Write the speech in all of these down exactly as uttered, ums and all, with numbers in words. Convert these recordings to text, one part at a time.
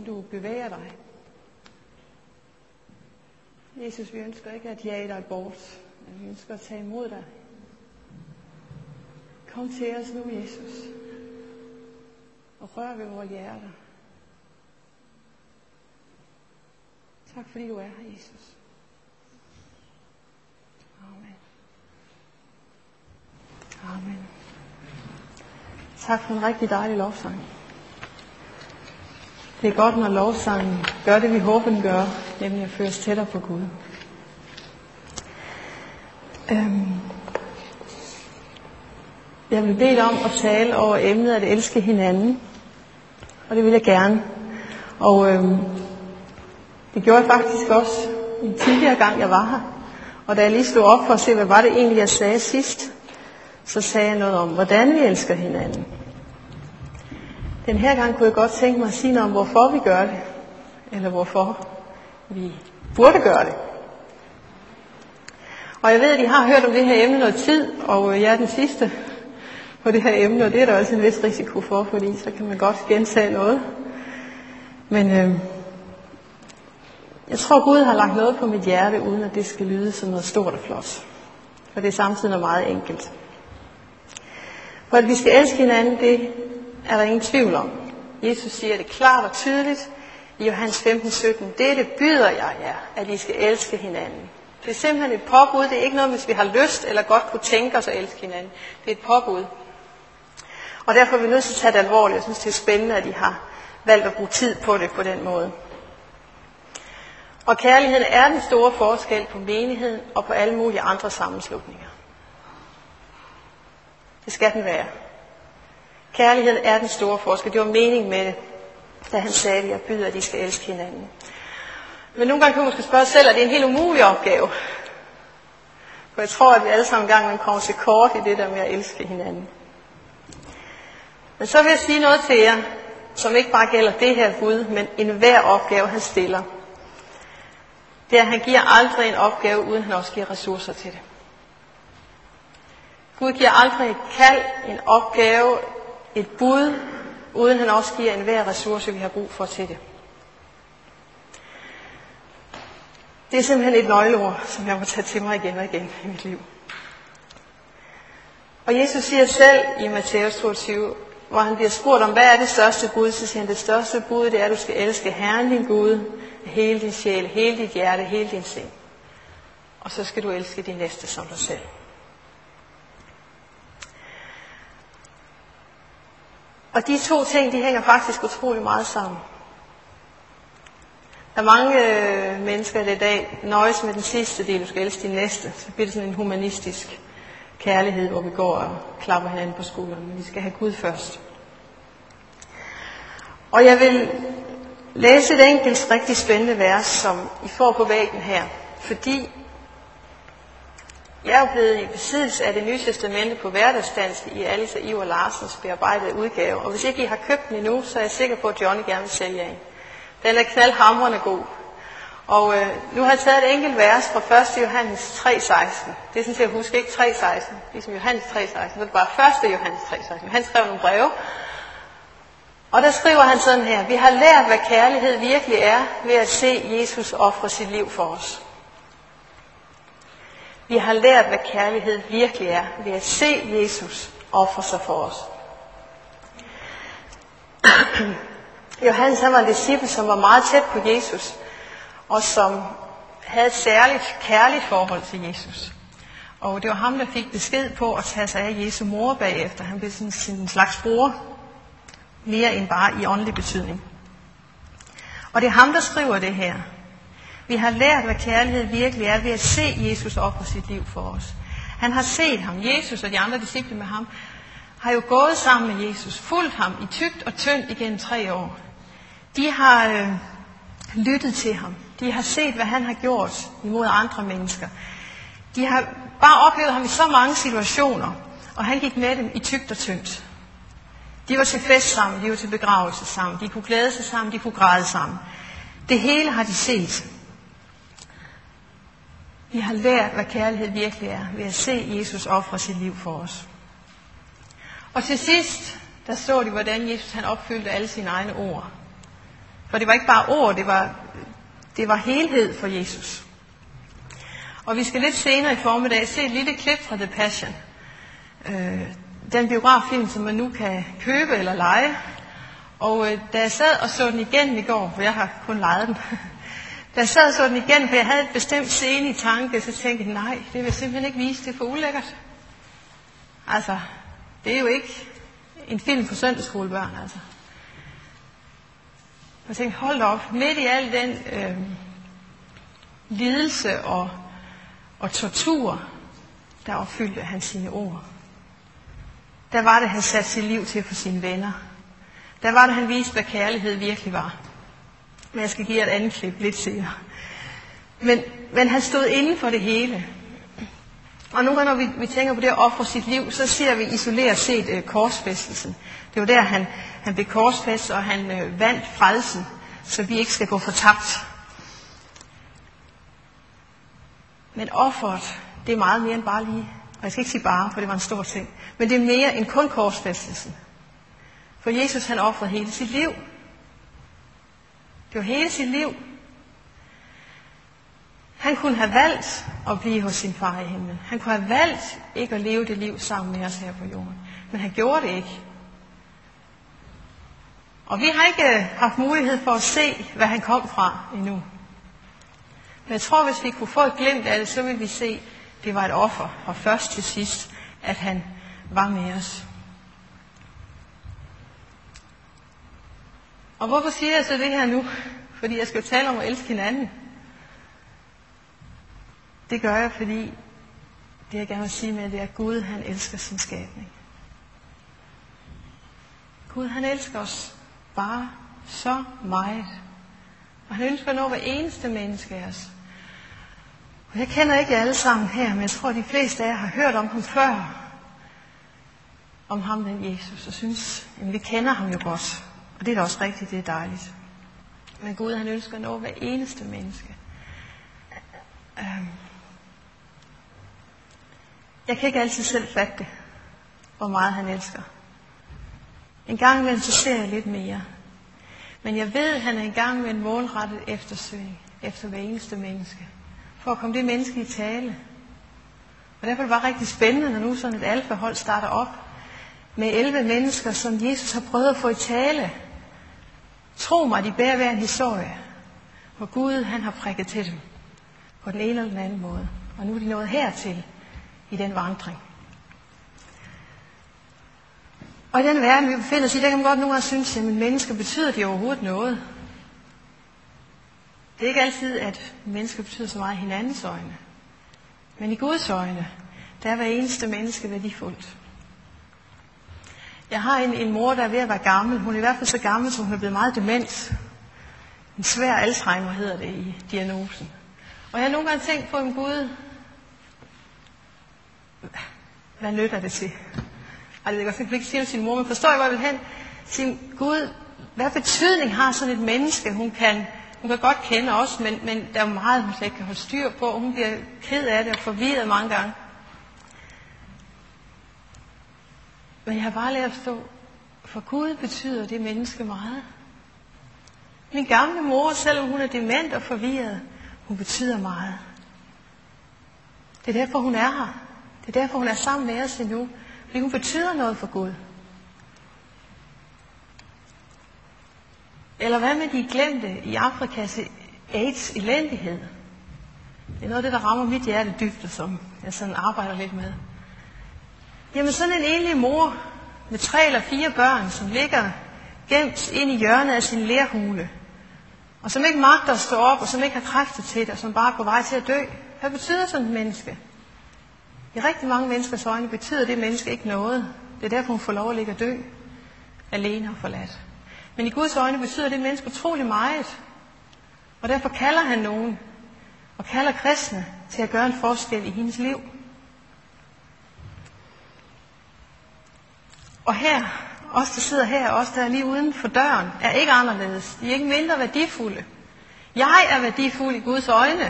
du bevæger dig. Jesus, vi ønsker ikke at jage dig bort, men vi ønsker at tage imod dig. Kom til os nu, Jesus, og rør ved vores hjerter. Tak fordi du er her, Jesus. Amen. Amen. Tak for en rigtig dejlig lovsang. Det er godt, når lovsangen gør det, vi håber, den gør, nemlig at føre os tættere på Gud. Øhm. Jeg vil bede dig om at tale over emnet at elske hinanden, og det vil jeg gerne. Og øhm, det gjorde jeg faktisk også en tidligere gang, jeg var her. Og da jeg lige stod op for at se, hvad var det egentlig, jeg sagde sidst, så sagde jeg noget om, hvordan vi elsker hinanden. Den her gang kunne jeg godt tænke mig at sige noget om, hvorfor vi gør det, eller hvorfor vi burde gøre det. Og jeg ved, at I har hørt om det her emne noget tid, og jeg er den sidste på det her emne, og det er der også en vis risiko for, fordi så kan man godt gentage noget. Men øh, jeg tror, Gud har lagt noget på mit hjerte, uden at det skal lyde som noget stort og flot. For det er samtidig noget meget enkelt. For at vi skal elske hinanden, det er der ingen tvivl om. Jesus siger det klart og tydeligt i Johannes femten sytten. Det byder jeg jer, at I skal elske hinanden. Det er simpelthen et påbud. Det er ikke noget, hvis vi har lyst eller godt kunne tænke os at elske hinanden. Det er et påbud. Og derfor er vi nødt til at tage det alvorligt. Jeg synes, det er spændende, at I har valgt at bruge tid på det på den måde. Og kærligheden er den store forskel på menigheden og på alle mulige andre sammenslutninger. Det skal den være. Kærligheden er den store forskel. Det var meningen med det, da han sagde, at jeg byder, at de skal elske hinanden. Men nogle gange kan man måske spørge sig selv, at det er en helt umulig opgave. For jeg tror, at vi alle sammen en gang kommer til kort i det der med at elske hinanden. Men så vil jeg sige noget til jer, som ikke bare gælder det her bud, men enhver opgave, han stiller. Det er, at han giver aldrig en opgave, uden han også giver ressourcer til det. Gud giver aldrig et kald, en opgave, et bud, uden han også giver enhver ressource, vi har brug for til det. Det er simpelthen et nøgleord, som jeg må tage til mig igen og igen i mit liv. Og Jesus siger selv i Matthæus toogtyve, hvor han bliver spurgt om, hvad er det største bud, så siger han, det største bud, det er, at du skal elske Herren din Gud, hele din sjæl, hele dit hjerte, hele din sind. Og så skal du elske din næste som dig selv. Og de to ting, de hænger faktisk utrolig meget sammen. Der er mange øh, mennesker i dag nøjes med den sidste del, du skal elske din næste. Så bliver det sådan en humanistisk kærlighed, hvor vi går og klapper hinanden på skulderen. Men vi skal have Gud først. Og jeg vil læse et enkelt rigtig spændende vers, som I får på væggen her. Fordi jeg er jo blevet i besiddelse af det nye testamente på hverdagsdansk i Alice Iver Larsens bearbejdede udgave. Og hvis ikke I har købt den endnu, så er jeg sikker på, at Johnny gerne vil sælge en. Den er knaldhamrende god. Og øh, nu har jeg taget et enkelt vers fra første Johannes tre seksten. Det er sådan set at huske ikke tre seksten, ligesom Johannes tre seksten. Så det er bare første Johannes tre seksten. Han skrev nogle breve. Og der skriver han sådan her. Vi har lært, hvad kærlighed virkelig er, ved at se Jesus ofre sit liv for os. Vi har lært, hvad kærlighed virkelig er, ved at se Jesus ofre sig for os. Johannes, han var en disciple, som var meget tæt på Jesus, og som havde et særligt kærligt forhold til Jesus. Og det var ham, der fik besked på at tage sig af Jesu mor bagefter. Han blev sådan en slags bror, mere end bare i åndelig betydning. Og det er ham, der skriver det her. Vi har lært, hvad kærlighed virkelig er, ved at se Jesus ofre sit liv for os. Han har set ham. Jesus og de andre disciple med ham har jo gået sammen med Jesus, fulgt ham i tykt og tyndt igennem tre år. De har øh, lyttet til ham. De har set, hvad han har gjort imod andre mennesker. De har bare oplevet ham i så mange situationer, og han gik med dem i tykt og tyndt. De var til fest sammen, de var til begravelse sammen, de kunne glæde sig sammen, de kunne græde sammen. Det hele har de set. Vi har lært, hvad kærlighed virkelig er, ved at se Jesus ofre sit liv for os. Og til sidst, der så de, hvordan Jesus han opfyldte alle sine egne ord. For det var ikke bare ord, det var, det var helhed for Jesus. Og vi skal lidt senere i formiddag se et lille klip fra The Passion. Øh, den biograffilm, som man nu kan købe eller leje. Og øh, da jeg sad og så den igen i går, for jeg har kun lejet den. Da jeg sad og så den igen, for jeg havde et bestemt scene i tanke, så tænkte jeg, nej, det vil jeg simpelthen ikke vise, det er for ulækkert. Altså, det er jo ikke en film for søndagsskolebørn, altså. Jeg tænkte, hold op, midt i al den øh, lidelse og, og tortur, der opfyldte han sine ord. Der var det, han satte sit liv til for sine venner. Der var det, han viste, hvad kærlighed virkelig var. Men jeg skal give jer et andet klip lidt senere. Men, men han stod inden for det hele. Og nogle gange, når vi, vi tænker på det at ofre sit liv, så ser vi isoleret set øh, korsfæstelsen. Det var der, han, han blev korsfæstet, og han øh, vandt frelsen, så vi ikke skal gå fortabt. Men offeret, det er meget mere end bare lige. Og jeg skal ikke sige bare, for det var en stor ting. Men det er mere end kun korsfæstelsen. For Jesus, han ofrede hele sit liv. Det var hele sit liv. Han kunne have valgt at blive hos sin far i himlen. Han kunne have valgt ikke at leve det liv sammen med os her på jorden. Men han gjorde det ikke. Og vi har ikke haft mulighed for at se, hvad han kom fra endnu. Men jeg tror, hvis vi kunne få et glimt af det, så ville vi se, at det var et offer fra først til sidst, at han var med os. Og hvorfor siger jeg så det her nu? Fordi jeg skal jo tale om at elske hinanden. Det gør jeg, fordi det jeg gerne vil sige med, det er, at Gud, han elsker sin skabning. Gud, han elsker os bare så meget. Og han ønsker at nå hver eneste menneske af os. Og jeg kender ikke jer alle sammen her, men jeg tror, at de fleste af jer har hørt om ham før. Om ham, den Jesus, og synes, at vi kender ham jo godt. Og det er da også rigtigt, det er dejligt. Men Gud, han ønsker at nå hver eneste menneske. Jeg kan ikke altid selv fatte det, hvor meget han elsker. En gang imellem så ser jeg lidt mere. Men jeg ved, at han er en gang med en målrettet eftersøgning efter hver eneste menneske. For at komme det menneske i tale. Og derfor er det bare rigtig spændende, når nu sådan et alfahold starter op med elleve mennesker, som Jesus har prøvet at få i tale. Tro mig, de bærer hver en historie, hvor Gud, han har prikket til dem på den ene eller den anden måde. Og nu er de nået hertil i den vandring. Og i den verden, vi befinder os i, der kan man godt nogle gange synes, at mennesker betyder de overhovedet noget. Det er ikke altid, at mennesker betyder så meget i hinandens øjne. Men i Guds øjne, der er hver eneste menneske værdifuldt. Jeg har en, en mor, der er ved at være gammel. Hun er i hvert fald så gammel, så hun er blevet meget dement. En svær Alzheimer hedder det i diagnosen. Og jeg har nogle gange tænkt på, en Gud, hvad nytter det til? Ej, det er godt, jeg ikke sige til sin mor, men forstår jeg, hvor jeg vil hen? Sin Gud, hvad betydning har sådan et menneske? Hun kan, hun kan godt kende os, men, men der er meget, hun slet ikke kan holde styr på. Hun bliver ked af det og forvirret mange gange. Men jeg har bare lært at forstå, for Gud betyder det menneske meget. Min gamle mor, selvom hun er dement og forvirret, hun betyder meget. Det er derfor, hun er her. Det er derfor, hun er sammen med os endnu. Fordi hun betyder noget for Gud. Eller hvad med de glemte i Afrikas AIDS elendighed? Det er noget af det, der rammer mit hjerte dybt, som jeg sådan arbejder lidt med. Jamen sådan en enlig mor med tre eller fire børn, som ligger gemt ind i hjørnet af sin lerhule, og som ikke magter at stå op, og som ikke har kræfter til det, og som bare er på vej til at dø. Hvad betyder sådan et menneske? I rigtig mange menneskers øjne betyder det menneske ikke noget. Det er derfor, hun får lov at ligge og dø, alene og forladt. Men i Guds øjne betyder det menneske utrolig meget. Og derfor kalder han nogen, og kalder kristne til at gøre en forskel i hendes liv. Og her, os der sidder her, os der er lige uden for døren, er ikke anderledes. De er ikke mindre værdifulde. Jeg er værdifuld i Guds øjne.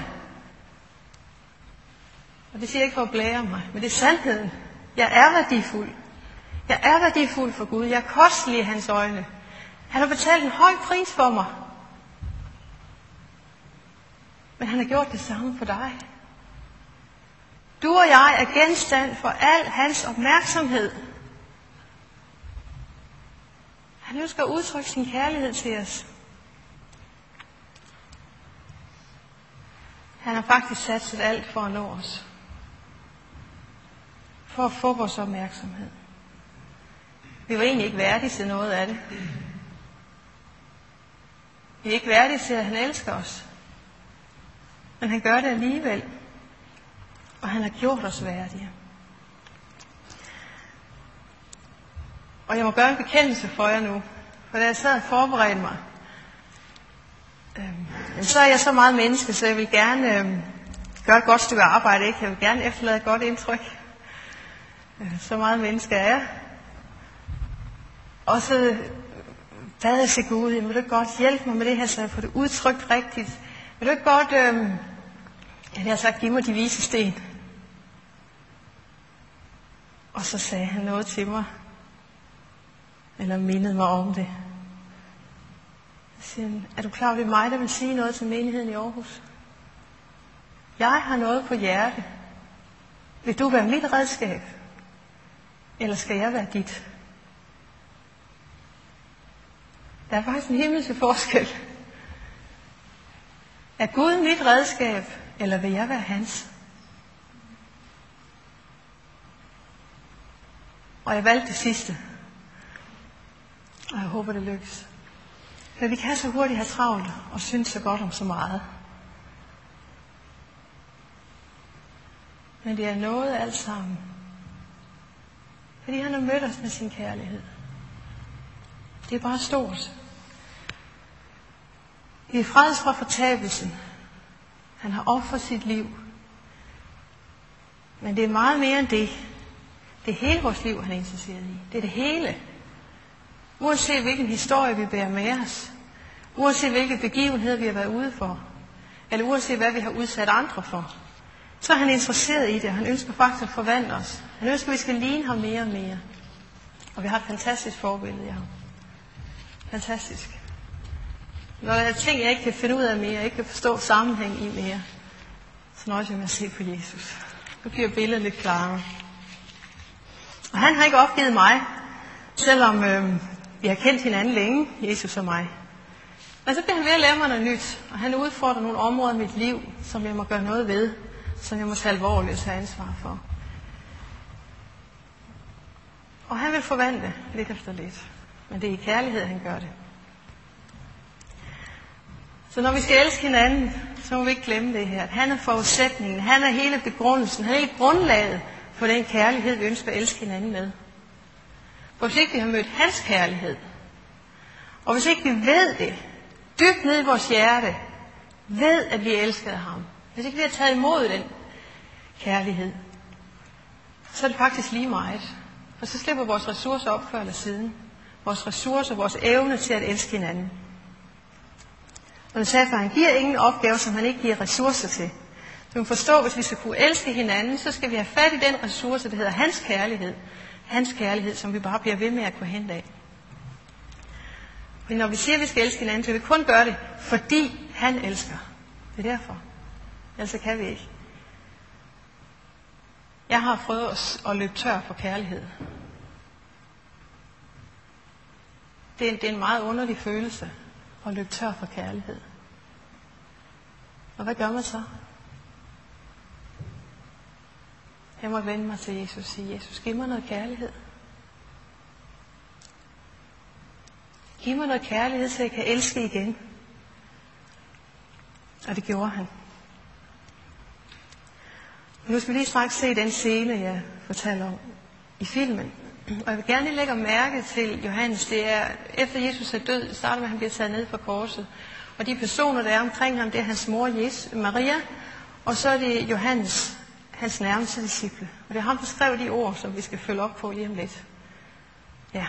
Og det siger jeg ikke for at blære mig, men det er sandheden. Jeg er værdifuld. Jeg er værdifuld for Gud. Jeg er kostelig i hans øjne. Han har betalt en høj pris for mig. Men han har gjort det samme for dig. Du og jeg er genstand for al hans opmærksomhed. Han ønsker at udtrykke sin kærlighed til os. Han har faktisk satset alt for at nå os. For at få vores opmærksomhed. Vi var egentlig ikke værdige til noget af det. Vi er ikke værdige til, at han elsker os. Men han gør det alligevel. Og han har gjort os værdige. Og jeg må gøre en bekendelse for jer nu. For da jeg sad og forberedte mig, øh, så er jeg så meget menneske, så jeg vil gerne øh, gøre et godt stykke arbejde. Ikke? Jeg vil gerne efterlade et godt indtryk. Øh, så meget menneske er jeg. Og så bad jeg til Gud, vil du ikke godt hjælpe mig med det her, så jeg får det udtrykt rigtigt. Vil du ikke godt, øh, jeg har sagt, giv mig de vise sten. Og så sagde han noget til mig, eller mindede mig om det. Så siger han, er du klar, at det er mig, der vil sige noget til menigheden i Aarhus? Jeg har noget på hjerte. Vil du være mit redskab? Eller skal jeg være dit? Der er faktisk en himmelske forskel. Er Gud mit redskab, eller vil jeg være hans? Og jeg valgte det sidste. Og jeg håber, det lykkes. For vi kan så hurtigt have travlt og synes så godt om så meget. Men det er noget alt sammen. Fordi han har mødt os med sin kærlighed. Det er bare stort. Vi er frelst fra fortabelsen. Han har offret sit liv. Men det er meget mere end det. Det er hele vores liv, han er interesseret i. Det er det hele. Uanset hvilken historie vi bærer med os. Uanset hvilke begivenheder vi har været ude for. Eller uanset hvad vi har udsat andre for. Så er han interesseret i det. Han ønsker faktisk at forvandle os. Han ønsker, at vi skal ligne ham mere og mere. Og vi har et fantastisk forbillede i ham. Fantastisk. Når der er ting, jeg ikke kan finde ud af mere, jeg ikke kan forstå sammenhæng i mere, så nøjes jeg med at se på Jesus. Nu bliver billedet lidt klarere. Og han har ikke opgivet mig, selvom øh, vi har kendt hinanden længe, Jesus og mig. Men så bliver han ved at lære mig noget nyt, og han udfordrer nogle områder i mit liv, som jeg må gøre noget ved, som jeg må tage alvorligt og tage ansvar for. Og han vil forvandle lidt efter lidt, men det er i kærlighed, han gør det. Så når vi skal elske hinanden, så må vi ikke glemme det her. Han er forudsætningen, han er hele begrundelsen, han er hele grundlaget for den kærlighed, vi ønsker at elske hinanden med. For hvis ikke vi har mødt hans kærlighed, og hvis ikke vi ved det, dybt ned i vores hjerte, ved at vi elsker ham, hvis ikke vi har taget imod den kærlighed, så er det faktisk lige meget. For så slipper vores ressourcer op før eller siden. Vores ressourcer, vores evne til at elske hinanden. Og den sagde, at han giver ingen opgave, som han ikke giver ressourcer til. Så vi må forstå, at hvis vi skal kunne elske hinanden, så skal vi have fat i den ressource, der hedder hans kærlighed. Hans kærlighed, som vi bare bliver ved med at kunne hente af. Men når vi siger, at vi skal elske hinanden, så vil vi kun gøre det, fordi han elsker. Det er derfor. Ellers kan vi ikke. Jeg har prøvet at løbe tør for kærlighed. Det er, en, det er en meget underlig følelse at løbe tør for kærlighed. Og hvad gør man så? Jeg må vende mig til Jesus og sige, Jesus, giv mig noget kærlighed. Giv mig noget kærlighed, så jeg kan elske igen. Og det gjorde han. Nu skal vi lige straks se den scene, jeg fortalte om i filmen. Og jeg vil gerne lige lægge mærke til Johannes. Det er, efter Jesus er død, starter med, at han bliver taget ned fra korset. Og de personer, der er omkring ham, det er hans mor, Jesus, Maria. Og så er det Johannes, hans nærmeste disciple. Og det er ham, der skrev de ord, som vi skal følge op på lige om lidt. Ja.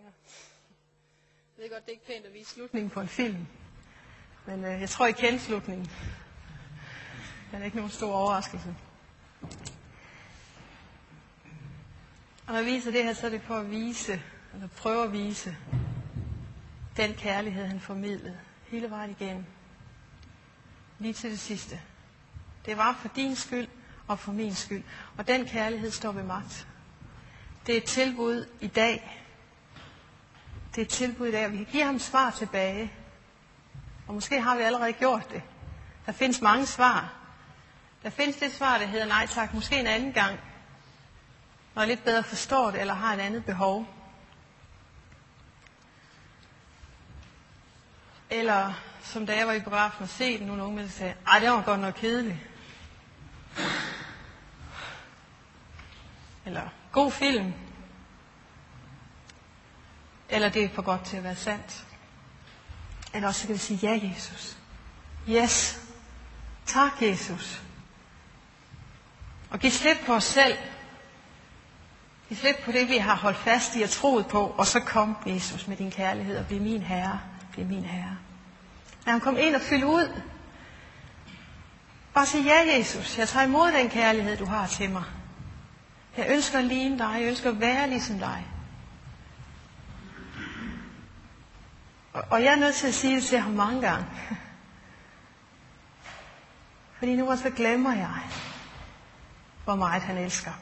Jeg ved godt, det er ikke pænt at vise slutningen på en film. Men øh, jeg tror, I kender slutningen. Det er ikke nogen stor overraskelse. Og når jeg viser det her, så er det for at vise, eller prøve at vise, den kærlighed, han formidlede hele vejen igennem. Lige til det sidste. Det var for din skyld og for min skyld. Og den kærlighed står ved magt. Det er et tilbud i dag. Det er et tilbud i dag, og vi kan give ham svar tilbage. Og måske har vi allerede gjort det. Der findes mange svar. Der findes det svar, der hedder nej tak, måske en anden gang. Når jeg lidt bedre forstår det, eller har et andet behov. Eller som da jeg var i biografen og se den, nogle unge mennesker sagde, ej, det var godt nok kedeligt. Eller god film. Eller det er for godt til at være sandt. Eller også kan vi sige, ja Jesus. Yes. Tak Jesus. Og giv slip på os selv. Giv slip på det, vi har holdt fast i og troet på. Og så kom Jesus med din kærlighed og bliv min herre. Bliv min herre. Lad ham komme ind og fylde ud. Bare sig, ja Jesus, jeg tager imod den kærlighed, du har til mig. Jeg ønsker at ligne dig. Jeg ønsker at være ligesom dig. Og jeg er nødt til at sige det til ham mange gange. Fordi nu så glemmer jeg, hvor meget han elsker.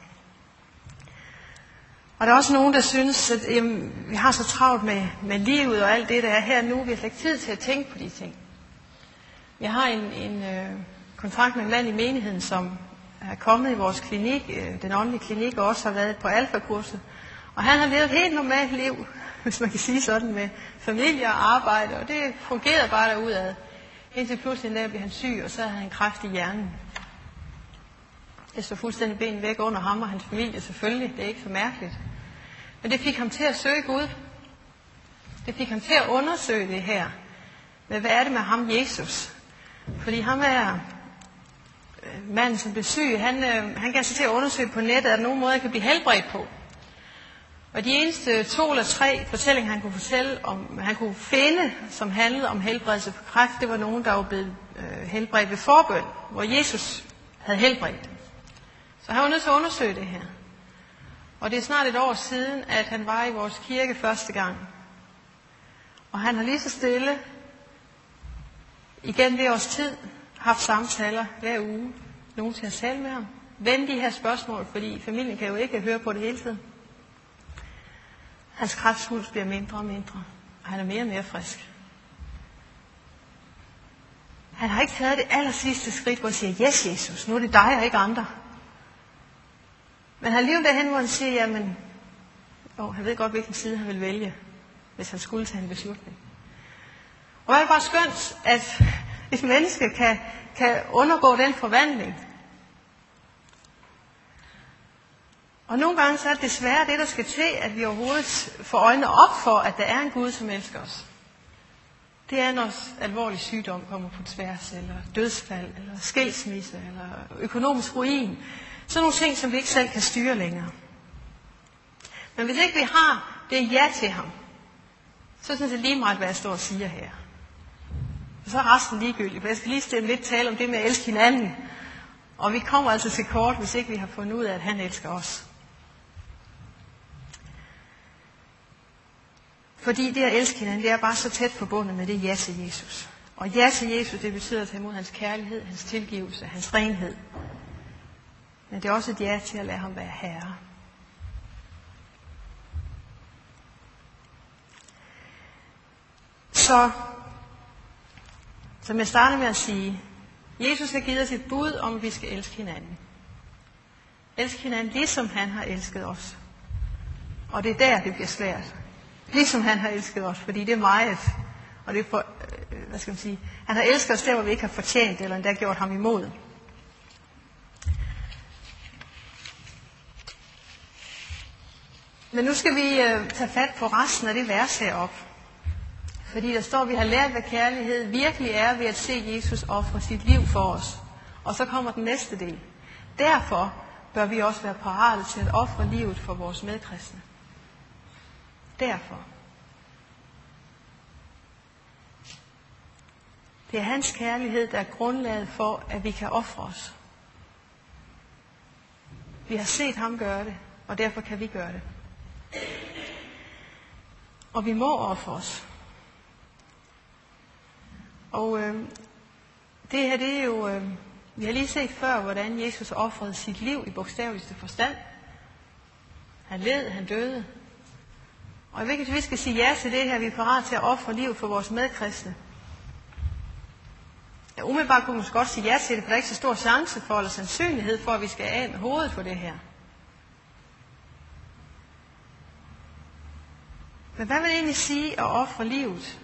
Og der er også nogen, der synes, at jamen, vi har så travlt med, med livet og alt det, der er her nu. Vi har slet ikke tid til at tænke på de ting. Jeg har en, en øh, kontakt med en mand i menigheden, som er kommet i vores klinik, øh, den åndelige klinik, og også har været på alfakurset. Og han har levet et helt normalt liv, hvis man kan sige sådan, med familie og arbejde, og det fungerede bare derudad. Indtil pludselig en dag blev han syg, og så havde han kræft i hjernen. Det så fuldstændig ben væk under ham og hans familie, selvfølgelig. Det er ikke så mærkeligt. Men det fik ham til at søge Gud. Det fik ham til at undersøge det her. Men hvad er det med ham, Jesus? Fordi ham er manden, som blev syg. Han, han gav sig til at undersøge på nettet, at der nogen måde, jeg kan blive helbredt på. Og de eneste to eller tre fortællinger, han kunne fortælle, om, han kunne finde, som handlede om helbredelse for kræft, det var nogen, der var blevet øh, helbredt ved forbøn, hvor Jesus havde helbredt. Så han var nødt til at undersøge det her. Og det er snart et år siden, at han var i vores kirke første gang. Og han har lige så stille, igen det års tid, haft samtaler hver uge. Nogen til at tale med ham. Vend de her spørgsmål, fordi familien kan jo ikke høre på det hele tiden. Hans kræftsvulst bliver mindre og mindre, og han er mere og mere frisk. Han har ikke taget det aller sidste skridt, hvor han siger, yes Jesus, nu er det dig og ikke andre. Men han lever derhen, hvor han siger, jamen, åh, han ved godt, hvilken side han vil vælge, hvis han skulle tage en beslutning. Og det er bare skønt, at et menneske kan, kan undergå den forvandling. Og nogle gange så er det desværre det, der skal til, at vi overhovedet får øjnene op for, at der er en Gud, som elsker os. Det er, når alvorlig sygdom kommer på tværs, eller dødsfald, eller skilsmisse, eller økonomisk ruin. Sådan nogle ting, som vi ikke selv kan styre længere. Men hvis ikke vi har det ja til ham, så synes jeg lige meget, hvad jeg står og siger her. Og så er resten ligegyldigt, for jeg skal lige stille lidt tale om det med at elske hinanden. Og vi kommer altså til kort, hvis ikke vi har fundet ud af, at han elsker os. Fordi det at elske hinanden, det er bare så tæt forbundet med det ja til Jesus. Og ja til Jesus, det betyder at tage imod hans kærlighed, hans tilgivelse, hans renhed. Men det er også et ja til at lade ham være herre. Så, som jeg starter med at sige, Jesus har givet os et bud om, at vi skal elske hinanden. Elske hinanden, ligesom han har elsket os. Og det er der, det bliver svært. Ligesom han har elsket os, fordi det er meget. Og det er for, hvad skal man sige, han har elsket os der, hvor vi ikke har fortjent, eller endda gjort ham imod. Men nu skal vi øh, tage fat på resten af det vers heroppe. Fordi der står, at vi har lært, hvad kærlighed virkelig er ved at se Jesus ofre sit liv for os. Og så kommer den næste del. Derfor bør vi også være parate til at ofre livet for vores medkristne. Derfor. Det er hans kærlighed, der er grundlaget for, at vi kan ofre os. Vi har set ham gøre det, og derfor kan vi gøre det. Og vi må ofre os. Og øh, det her, det er jo... Øh, vi har lige set før, hvordan Jesus ofrede sit liv i bogstaveligste forstand. Han led, han døde. Og jeg ved ikke, at vi skal sige ja til det her, vi er parat til at ofre liv for vores medkristne. Ja, umiddelbart kunne man godt sige ja til det, for der er ikke så stor chance for, eller sandsynlighed for, at vi skal af med hovedet for det her. Men hvad vil det egentlig sige at ofre livet?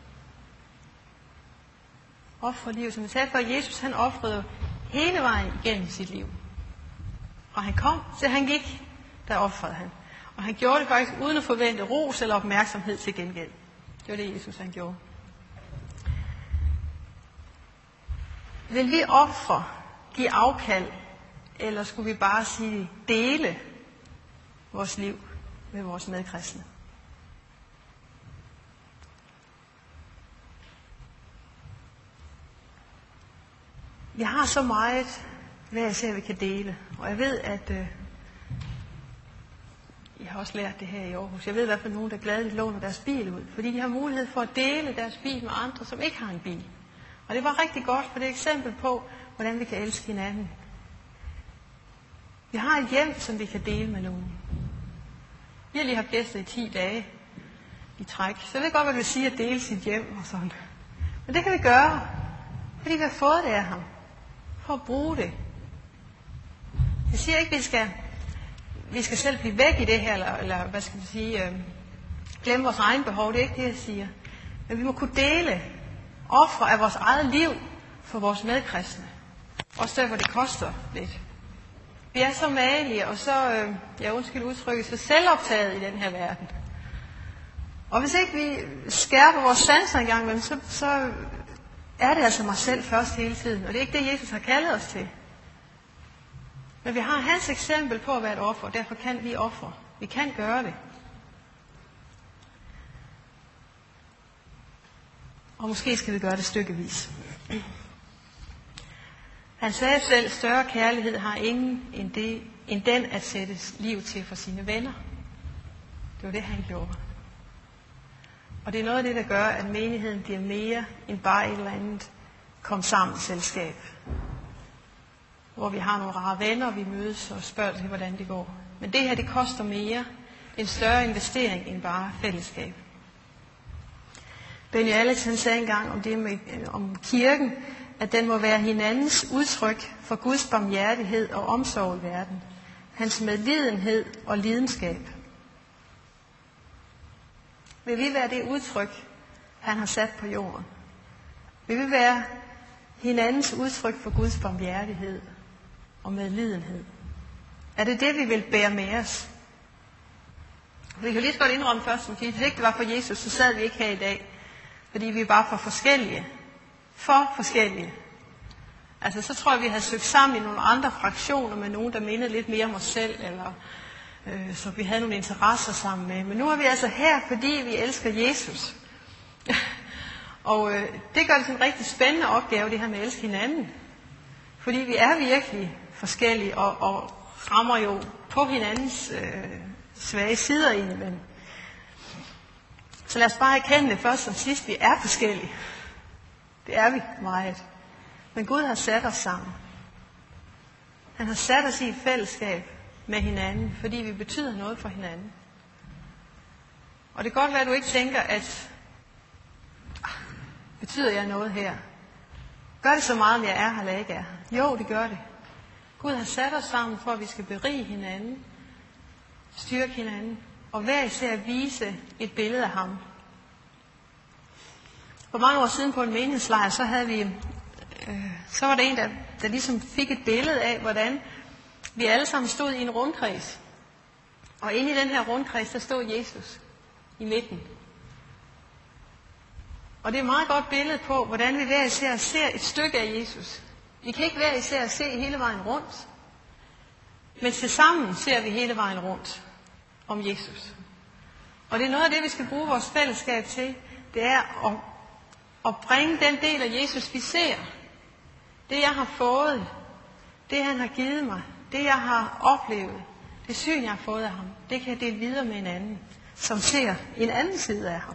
Ofre livet, som jeg sagde før, Jesus han ofrede hele vejen igennem sit liv. Og han kom, så han gik, der ofrede han. Og han gjorde det faktisk uden at forvente ros eller opmærksomhed til gengæld. Det var det, Jesus han gjorde. Vil vi ofre, give afkald, eller skulle vi bare sige dele vores liv med vores medkristne? Vi har så meget, hvad jeg ser, vi kan dele. Og jeg ved, at øh, jeg har også lært det her i Aarhus. Jeg ved i hvert fald nogen, der gladeligt låner deres bil ud, fordi de har mulighed for at dele deres bil med andre, som ikke har en bil. Og det var rigtig godt, for det er et eksempel på, hvordan vi kan elske hinanden. Vi har et hjem, som vi kan dele med nogen. Vi har lige haft gæster i ti dage i træk, så jeg ved godt, hvad det vil sige at dele sit hjem og sådan. Men det kan vi gøre, fordi vi har fået det af ham. For at bruge det. Jeg siger ikke, at vi skal, vi skal selv blive væk i det her, eller, eller hvad skal vi sige, øh, glemme vores egen behov. Det er ikke det, jeg siger. Men vi må kunne dele, ofre af vores eget liv for vores medkristne. Også der, hvor det koster lidt. Vi er så magelige, og så, øh, jeg undskyld udtrykket, så selvoptaget i den her verden. Og hvis ikke vi skærper vores sanser engang, så, så er det altså mig selv først hele tiden. Og det er ikke det, Jesus har kaldet os til. Men vi har hans eksempel på at være et offer, og derfor kan vi ofre. Vi kan gøre det. Og måske skal vi gøre det stykkevis. Han sagde selv, større kærlighed har ingen end, det, end den at sætte liv til for sine venner. Det var det, han gjorde. Og det er noget af det, der gør, at menigheden bliver mere end bare et eller andet kom sammen selskab. Hvor vi har nogle rare venner, og vi mødes og spørger til, hvordan det går. Men det her, det koster mere. En større investering end bare fællesskab. Benny Alex, han sagde engang om det med, om kirken, at den må være hinandens udtryk for Guds barmhjertighed og omsorg i verden. Hans medlidenhed og lidenskab. Vil vi være det udtryk, han har sat på jorden? Vil vi være hinandens udtryk for Guds barmhjertighed og medlidenhed? Er det det, vi vil bære med os? Vi kan lige så godt indrømme først, som hvis ikke det var for Jesus, så sad vi ikke her i dag. Fordi vi er bare for forskellige. For forskellige. Altså, så tror jeg, vi havde søgt sammen i nogle andre fraktioner med nogen, der mindede lidt mere om os selv, eller øh, så vi havde nogle interesser sammen med. Men nu er vi altså her, fordi vi elsker Jesus. Og øh, det gør det til en rigtig spændende opgave, det her med at elske hinanden. Fordi vi er virkelig forskellige, og, og rammer jo på hinandens øh, svage sider indimellem. Så lad os bare erkende det først som sidst, vi er forskellige. Det er vi meget. Men Gud har sat os sammen. Han har sat os i et fællesskab med hinanden, fordi vi betyder noget for hinanden. Og det kan godt være, at du ikke tænker, at ah, betyder jeg noget her? Gør det så meget, om jeg er her eller ikke er? Jo, det gør det. Gud har sat os sammen for, at vi skal berige hinanden, styrke hinanden, og hver især vise et billede af ham. For mange år siden på en menighedslejr, så havde vi, øh, så var der en, der, der ligesom fik et billede af, hvordan vi alle sammen stod i en rundkreds. Og inde i den her rundkreds, der stod Jesus i midten. Og det er et meget godt billede på, hvordan vi hver især ser et stykke af Jesus. Vi kan ikke hver især se hele vejen rundt, men tilsammen ser vi hele vejen rundt om Jesus. Og det er noget af det, vi skal bruge vores fællesskab til, det er at, og bringe den del af Jesus, vi ser. Det jeg har fået, det han har givet mig, det jeg har oplevet, det syn jeg har fået af ham, det kan jeg dele videre med en anden, som ser en anden side af ham.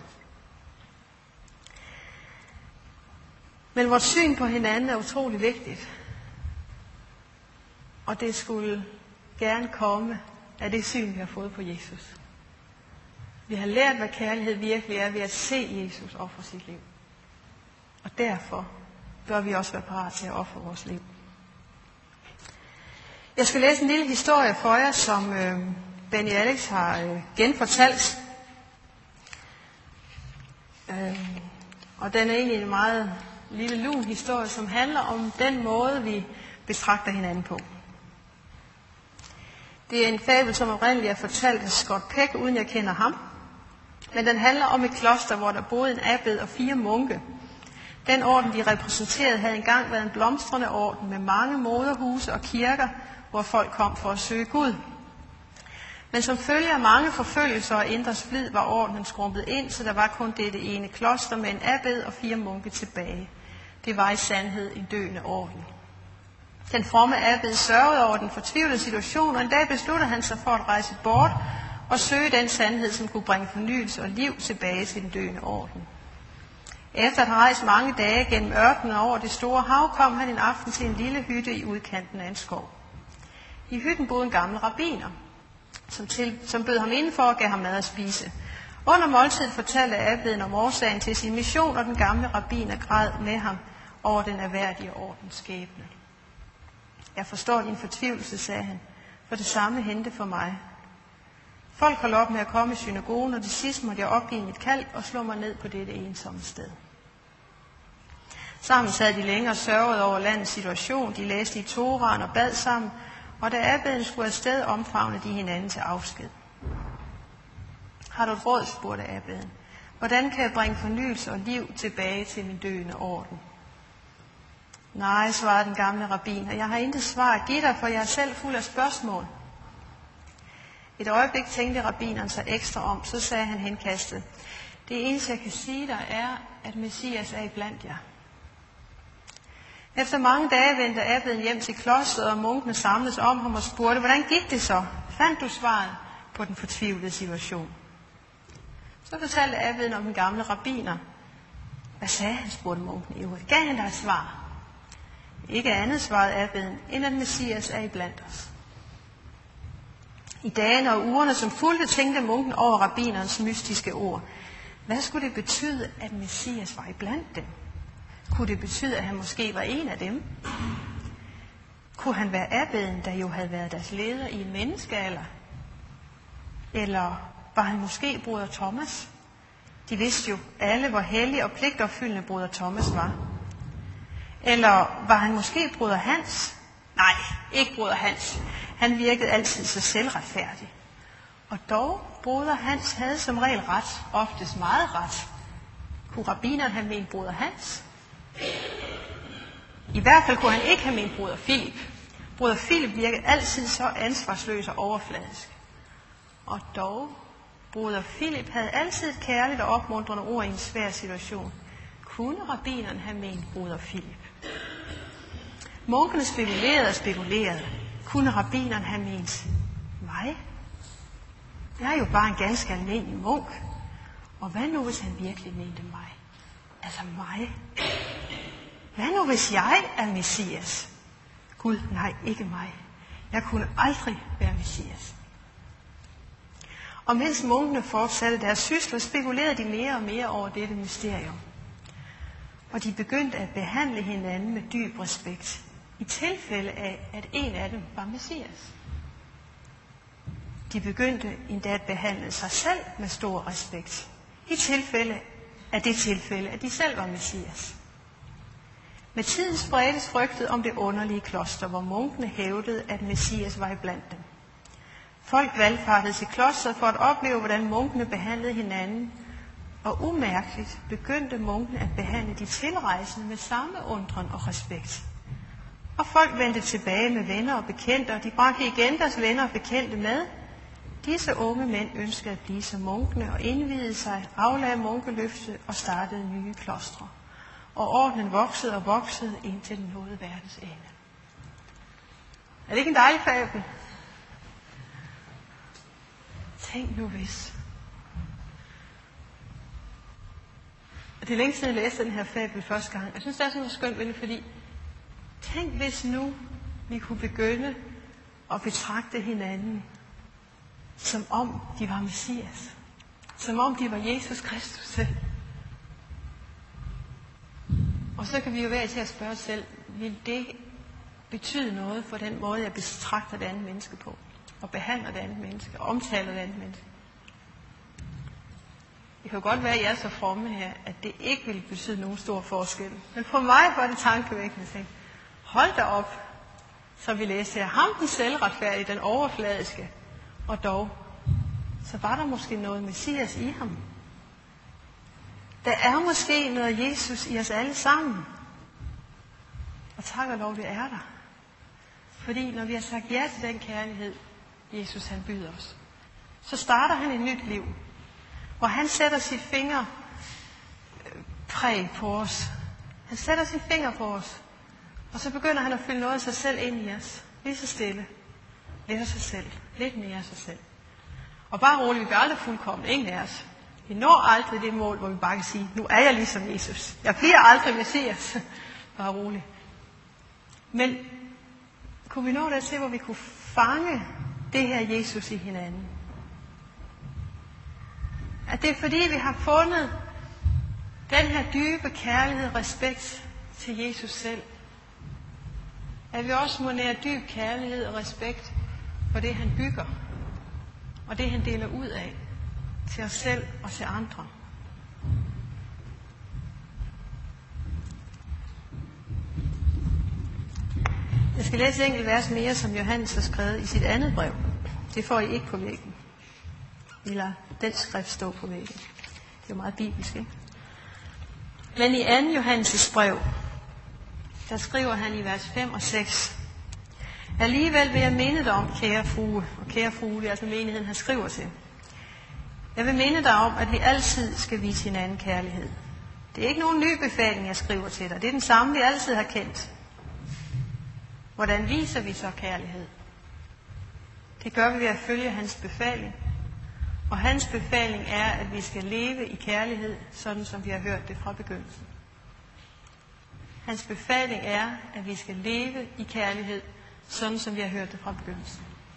Men vores syn på hinanden er utrolig vigtigt. Og det skulle gerne komme af det syn, vi har fået på Jesus. Vi har lært, hvad kærlighed virkelig er ved at se Jesus ofre sit liv. Og derfor bør vi også være parat til at ofre vores liv. Jeg skal læse en lille historie for jer, som øh, Benny Alex har øh, genfortalt. Øh, og den er egentlig en meget lille lun historie, som handler om den måde, vi betragter hinanden på. Det er en fabel, som oprindeligt er fortalt af Scott Peck, uden jeg kender ham. Men den handler om et kloster, hvor der boede en abbed og fire munke. Den orden, de repræsenterede, havde engang været en blomstrende orden med mange moderhuse og kirker, hvor folk kom for at søge Gud. Men som følge af mange forfølgelser og indre splid var ordenen skrumpet ind, så der var kun dette ene kloster med en abbed og fire munke tilbage. Det var i sandhed en døende orden. Den fromme abbed sørgede over den fortvivlede situation, og en dag besluttede han sig for at rejse bort og søge den sandhed, som kunne bringe fornyelse og liv tilbage til den døende orden. Efter at have rejst mange dage gennem ørkenen over det store hav, kom han en aften til en lille hytte i udkanten af en skov. I hytten boede en gammel rabbiner, som, til, som bød ham indenfor og gav ham mad at spise. Under måltid fortalte abbeden om årsagen til sin mission, og den gamle rabbiner græd med ham over den erhverdige ordens skæbne. Jeg forstår din fortvivlelse, sagde han, for det samme hente for mig. Folk holdt op med at komme i synagogen, og til sidst måtte jeg opgive mit kald og slå mig ned på dette ensomme sted. Sammen sad de længe og sørgede over landets situation. De læste i Toraen og bad sammen, og da abbeden skulle afsted, omfavnede de hinanden til afsked. Har du et råd, spurgte abbeden. Hvordan kan jeg bringe fornyelse og liv tilbage til min døende orden? Nej, svarede den gamle rabbiner. Jeg har intet svar at give dig, for jeg er selv fuld af spørgsmål. Et øjeblik tænkte rabbineren sig ekstra om, så sagde han henkastet. Det eneste, jeg kan sige dig, er, at Messias er iblandt jer. Efter mange dage vendte abbeden hjem til klosteret, og munkene samledes om ham og spurgte, hvordan gik det så? Fandt du svaret på den fortvivlede situation? Så fortalte abbeden om den gamle rabbiner. Hvad sagde han, spurgte munken i øvrigt. Gav han dig et svar? Ikke andet, svarede abbeden, end at Messias er iblandt os. I dagene og ugerne, som fulgte, tænkte munken over rabbinerens mystiske ord. Hvad skulle det betyde, at Messias var iblandt dem? Kunne det betyde, at han måske var en af dem? Kunne han være abbeden, der jo havde været deres leder i en menneskealder? Eller var han måske broder Thomas? De vidste jo alle, hvor hellig og pligtopfyldende broder Thomas var. Eller var han måske broder Hans? Nej, ikke broder Hans. Han virkede altid så selvretfærdig. Og dog, broder Hans havde som regel ret, oftest meget ret. Kunne rabbineren have ment broder Hans? I hvert fald kunne han ikke have ment broder Philip. Broder Philip virkede altid så ansvarsløs og overfladisk. Og dog, broder Philip havde altid et kærligt og opmuntrende ord i en svær situation. Kunne rabbineren have ment broder Philip? Munkene spekulerede og spekulerede. Kunne rabbineren have ment mig? Jeg er jo bare en ganske almindelig munk. Og hvad nu, hvis han virkelig mente mig? Altså mig? Hvad nu, hvis jeg er Messias? Gud, nej, ikke mig. Jeg kunne aldrig være Messias. Og mens munkene fortsatte deres sysler, spekulerede de mere og mere over dette mysterium. Og de begyndte at behandle hinanden med dyb respekt, i tilfælde af, at en af dem var Messias. De begyndte endda at behandle sig selv med stor respekt, i tilfælde af det tilfælde, at de selv var Messias. Med tiden spredtes frygtet om det underlige kloster, hvor munkene hævdede, at Messias var iblandt dem. Folk valgfartede til klosteret for at opleve, hvordan munkene behandlede hinanden, og umærkeligt begyndte munkene at behandle de tilrejsende med samme undren og respekt. Og folk vendte tilbage med venner og bekendte, og de bragte igen deres venner og bekendte med. Disse unge mænd ønskede at blive som munkene og indvidede sig, aflagde munkeløfte og startede nye klostre. og ordenen voksede og voksede, indtil den nåede verdens ende. Er det ikke en dejlig fabel? Tænk nu hvis. Det er længe siden, jeg læste den her fabel første gang. Jeg synes, det er sådan skønt ved det, fordi tænk hvis nu vi kunne begynde at betragte hinanden, som om de var Messias. Som om de var Jesus Kristus selv. Og så kan vi jo være til at spørge os selv, vil det betyde noget for den måde, jeg betragter det andet menneske på? Og behandler det andet menneske, og omtaler det andet menneske? Det kan jo godt være, at jeg er så fromme her, at det ikke vil betyde nogen stor forskel. Men for mig var det tankevækkende ting. Hold da op, så vi læste her. Ham den selvretfærdige, den overfladiske, og dog, så var der måske noget Messias i ham. Der er måske noget Jesus i os alle sammen. Og tak og lov, det er der. Fordi når vi har sagt ja til den kærlighed, Jesus han byder os, så starter han et nyt liv, hvor han sætter sit finger præg på os. Han sætter sit finger på os, og så begynder han at fylde noget af sig selv ind i os. Lige så stille. Lidt af sig selv. Lidt mere af sig selv. Og bare roligt, vi bliver aldrig fuldkommen. Ingen af os. Vi når aldrig det mål, hvor vi bare kan sige, nu er jeg ligesom Jesus. Jeg bliver aldrig Messias. Bare roligt. Men kunne vi nå dertil, hvor vi kunne fange det her Jesus i hinanden? At det er fordi, vi har fundet den her dybe kærlighed og respekt til Jesus selv. At vi også må nære dyb kærlighed og respekt for det, han bygger. Og det, han deler ud af til os selv og til andre. Jeg skal læse et enkelt vers mere, som Johannes har skrevet i sit andet brev. Det får I ikke på væggen. Vi lader den skrift stå på væggen. Det er jo meget bibelsk, ikke? Men i anden Johannes' brev, der skriver han i vers fem og seks. Alligevel vil jeg minde dig om, kære frue, og kære frue, det er altså menigheden, han skriver til. Jeg vil minde dig om, at vi altid skal vise hinanden kærlighed. Det er ikke nogen ny befaling, jeg skriver til dig. Det er den samme, vi altid har kendt. Hvordan viser vi så kærlighed? Det gør vi ved at følge hans befaling. Og hans befaling er, at vi skal leve i kærlighed, sådan som vi har hørt det fra begyndelsen. Hans befaling er, at vi skal leve i kærlighed, sådan som vi har hørt det fra begyndelsen.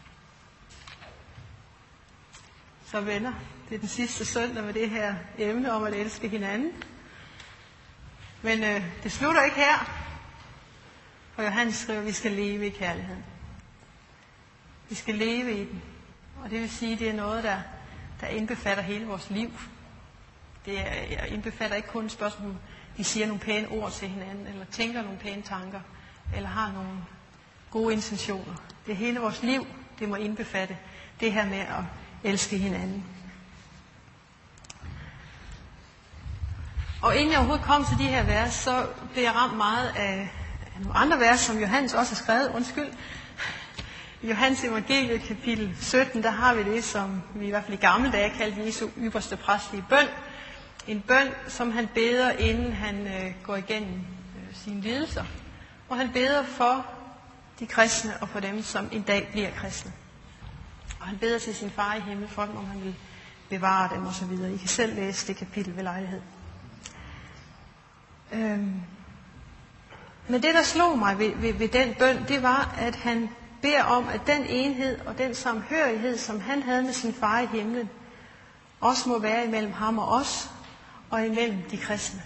Så venner, det er den sidste søndag med det her emne om at elske hinanden. Men øh, det slutter ikke her. For Johannes skriver, at vi skal leve i kærligheden. Vi skal leve i den. Og det vil sige, at det er noget, der, der indbefatter hele vores liv. Det er, indbefatter ikke kun et spørgsmål, om vi siger nogle pæne ord til hinanden, eller tænker nogle pæne tanker, eller har nogle gode intentioner. Det er hele vores liv, det må indbefatte det her med at elske hinanden. Og inden jeg overhovedet kom til de her vers, så blev jeg ramt meget af nogle andre vers, som Johannes også har skrevet. Undskyld. I Johannes evangeliet kapitel sytten, der har vi det, som vi i hvert fald i gamle dage kaldte Jesu ypperste præstlige bøn. En bøn, som han beder, inden han øh, går igennem øh, sine lidelser. Og han beder for de kristne og for dem, som en dag bliver kristne. Og han beder til sin far i himmel for dem, om han vil bevare dem osv. I kan selv læse det kapitel ved lejlighed. Øhm. Men det, der slog mig ved, ved, ved den bøn, det var, at han beder om, at den enhed og den samhørighed, som han havde med sin far i himlen, også må være imellem ham og os, og imellem de kristne.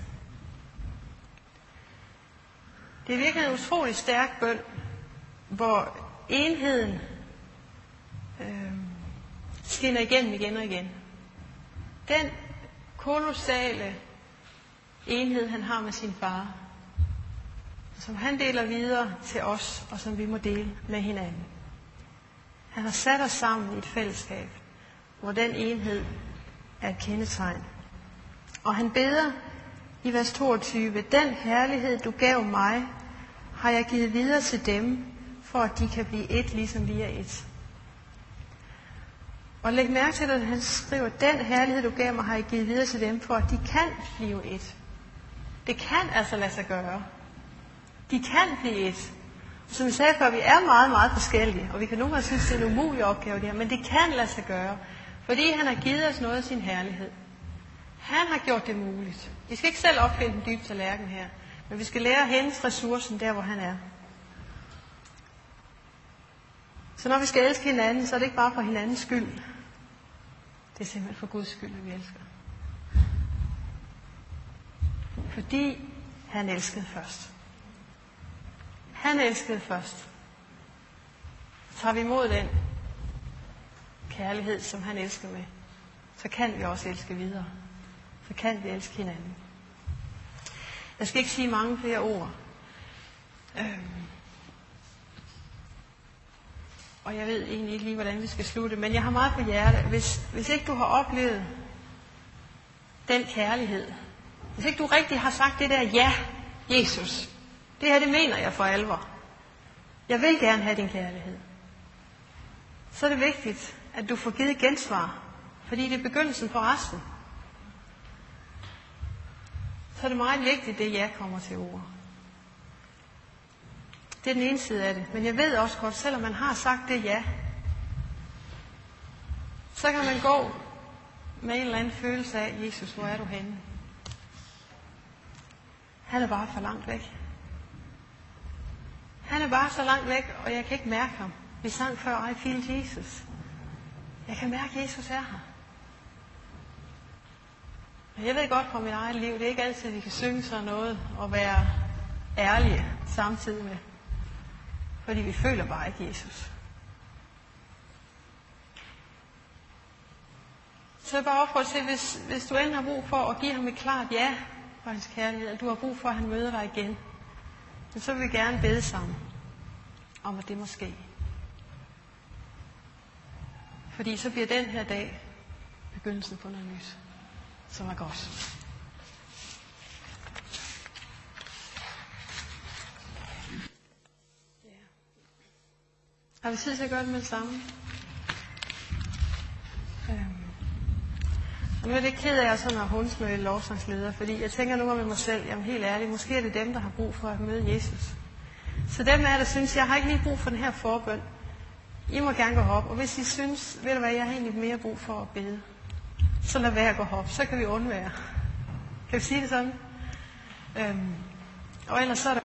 Det er virkelig en utrolig stærk bøn, hvor enheden øh, skinner igennem igen og igen. Den kolossale enhed, han har med sin far, som han deler videre til os, og som vi må dele med hinanden. Han har sat os sammen i et fællesskab, hvor den enhed er et kendetegn. Og han beder i vers toogtyve, den herlighed, du gav mig, har jeg givet videre til dem, for at de kan blive et, ligesom vi er et. Og læg mærke til, at han skriver, den herlighed, du gav mig, har jeg givet videre til dem, for at de kan blive et. Det kan altså lade sig gøre. De kan blive et. Som vi sagde før, vi er meget, meget forskellige, og vi kan nogle gange synes, det er en umulig opgave det her, men det kan lade sig gøre, fordi han har givet os noget af sin herlighed. Han har gjort det muligt. Vi skal ikke selv opfinde den dybe tallerken her, men vi skal lære hendes ressourcen der, hvor han er. Så når vi skal elske hinanden, så er det ikke bare for hinandens skyld. Det er simpelthen for Guds skyld, at vi elsker. Fordi han elskede først. Han elskede først. Så tager vi imod den kærlighed, som han elsker med, så kan vi også elske videre. Så kan vi elske hinanden. Jeg skal ikke sige mange flere ord. Øhm. Og jeg ved egentlig ikke lige, hvordan vi skal slutte, men jeg har meget på hjerte. Hvis, hvis ikke du har oplevet den kærlighed, hvis ikke du rigtig har sagt det der, ja, Jesus, det her, det mener jeg for alvor. Jeg vil gerne have din kærlighed. Så er det vigtigt, at du får givet gensvar, fordi det er begyndelsen på resten. Så er det meget vigtigt, det ja kommer til ord. Det er den ene side af det. Men jeg ved også godt, selvom man har sagt det ja, så kan man gå med en eller anden følelse af, Jesus, hvor er du henne? Han er bare for langt væk. Han er bare så langt væk, og jeg kan ikke mærke ham. Vi sang før, I feel Jesus. Jeg kan mærke, at Jesus er her. Men jeg ved godt fra mit eget liv, det er ikke altid, at vi kan synge sådan noget og være ærlige samtidig med. Fordi vi føler bare ikke Jesus. Så jeg bare opfordrer til, hvis, hvis du endelig har brug for at give ham et klart ja for hans kærlighed, at du har brug for, at han møder dig igen, så vil vi gerne bede sammen om, at det må ske. Fordi så bliver den her dag begyndelsen på noget nyt, som er godt. Har vi tid til at gøre det med det samme? Øhm. Og nu er det ked af, at sådan en hundsmøde lovsangsleder, fordi jeg tænker nu med mig selv, jamen helt ærligt, måske er det dem, der har brug for at møde Jesus. Så dem af jer, der synes, jeg har ikke lige brug for den her forbøn, I må gerne gå op. Og hvis I synes, ved du hvad, jeg har egentlig mere brug for at bede, så lad være at gå op, så kan vi undvære. Kan vi sige det sådan? Øhm. Og ellers så er der